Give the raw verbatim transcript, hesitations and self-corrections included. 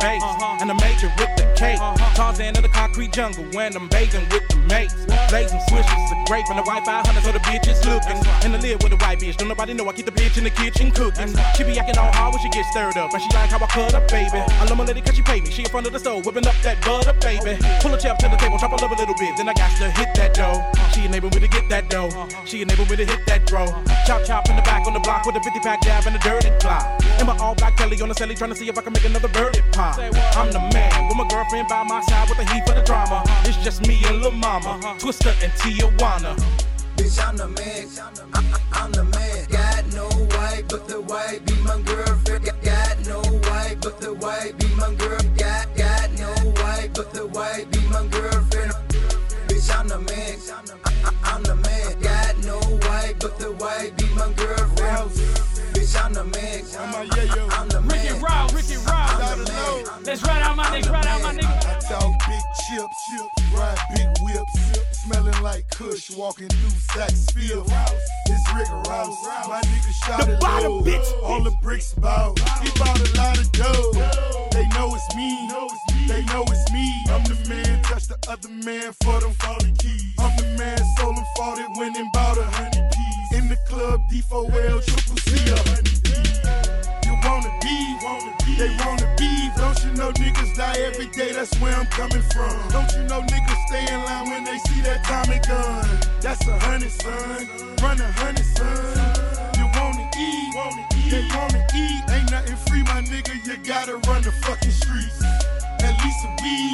face, and the major with the cake. Tarzan in the concrete jungle when I'm bathing with the mates. Blazing swishes, the grape and the white five hundred, so the bitch is looking. And the lid with the white bitch, don't nobody know I keep the bitch in the kitchen cooking. She be acting all hard when she get stirred up, and she like how I cut up, baby. I love my lady cause she pay me, she in front of the stove, whipping up that butter, baby. Pull a chair to the table, chop her up a little bit, then I got to hit that dough. She enable me to get that dough, she enable me to hit that dro. Chop chop in the back on the block with a fifty pack jab and a dirty block. In my all black Kelly on the celly, trying to see if I can make another birdie pop. I'm the man, with my girlfriend by my side with the heat for the drama. It's just me and Lil Mama, Twister and Tijuana. Bitch, I'm the man, I, I'm the man. Got no wife, but the wife be my girlfriend. Got no wife, but the wife be my girl. Got, got no wife, but the wife be my girlfriend. Bitch, I'm the man, I, I'm the man. Got no wife, but the wife be my girlfriend. Bitch, I'm the man, I'm the man. Ricky Rouse, Ricky Rouse. Let's ride out my nigga, ride out my nigga. I talk big chips, chips, ride big whips, smelling like Kush, walking through Saxfield. It's Rick Rouse, my nigga shot it low. All the bricks bout, he bought a lot of dough. They know it's me, they know it's me. I'm the man, touch the other man for them forty keys. I'm the man, sold them forty, went and bought a hundred P's. In the club, D four L, triple C, a hundred P's. You wanna be, they wanna be. Don't you know niggas die every day, that's where I'm coming from. Don't you know niggas stay in line when they see that Tommy gun. That's a hundred, son, run a hundred, son. You wanna eat, they wanna eat. Ain't nothing free, my nigga, you gotta run the fucking streets. At least a weed,